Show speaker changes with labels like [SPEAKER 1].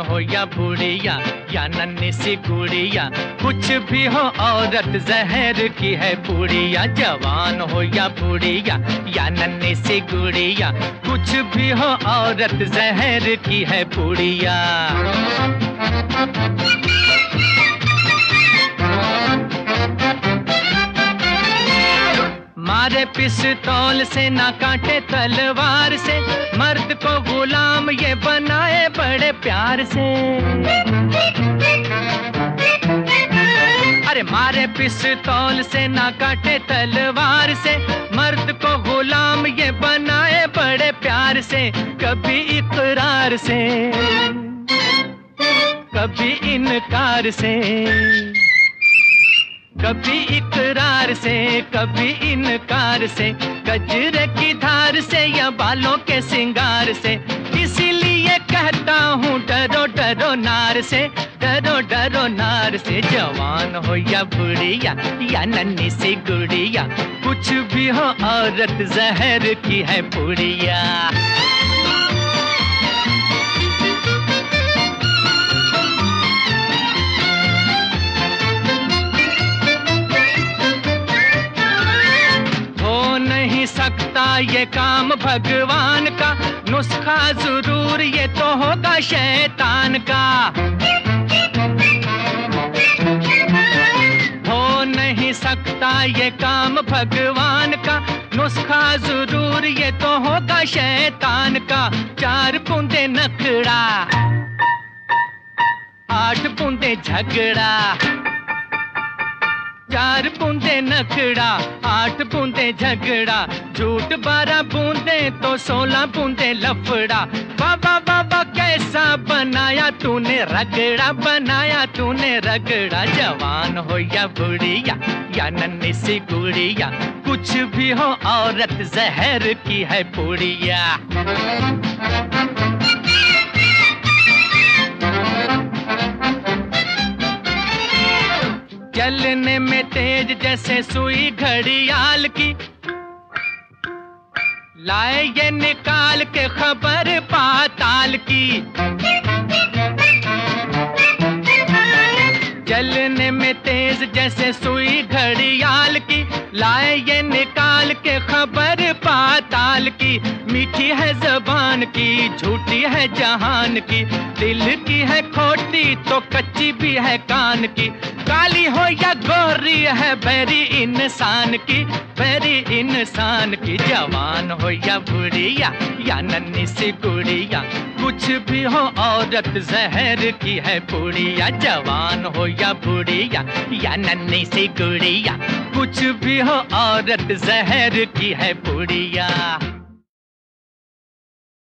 [SPEAKER 1] हो या बूढ़िया या नन्ही सी गुड़िया, कुछ भी हो औरत जहर की है पूड़िया। जवान हो या बूढ़िया या नन्ही सी गुड़िया, कुछ भी हो औरत जहर की है पूड़िया। मारे पिस्तौल से ना काटे तलवार से, मर्द को गुलाम ये बनाए बड़े प्यार से। अरे मारे पिस्तौल से ना काटे तलवार से, मर्द को गुलाम ये बनाए बड़े प्यार से। कभी इकरार से कभी इनकार से, कभी इकरार से कभी इनकार से, गजरे की धार से या बालों के सिंगार से। इसीलिए कहता हूँ डरो डरो नार से, डरो डरो नार से। जवान हो या बुढ़िया या नन्ही सी गुड़िया, कुछ भी हो औरत जहर की है पूड़िया। सकता ये काम भगवान का, नुस्खा जरूर ये तो होगा शैतान का। हो नहीं सकता ये काम भगवान का, नुस्खा जरूर ये तो होगा शैतान का। 4 बूंदे नखड़ा 8 बूंदे झगड़ा, 4 बूंदे नखड़ा 8 बूंदे झगड़ा, झूठ 12 बूंदे तो 16 बूंदे लफड़ा। बाबा बाबा कैसा बनाया तूने रगड़ा, बनाया तूने रगड़ा। जवान हो या बुढ़िया या नन्ही सी गुड़िया, कुछ भी हो औरत जहर की है पूड़िया। चलने में तेज जैसे सुई घड़ियाल की, लाए ये निकाल के खबर पाताल की। चलने में तेज जैसे सुई घड़ियाल की, लाए ये निकाल के खबर पाताल की। मीठी है ज़बान की झूठी है जहान की, दिल की है खोटी तो कच्ची भी है कान की। काली हो या गोरी है बैरी इंसान की, बैरी इंसान की। जवान हो या बुढ़िया या नन्ही सी गुड़िया, कुछ भी हो औरत जहर की है पूड़िया। जवान हो या बुढ़िया या नन्ही सी गुड़िया, कुछ भी हो औरत जहर की है पूड़िया।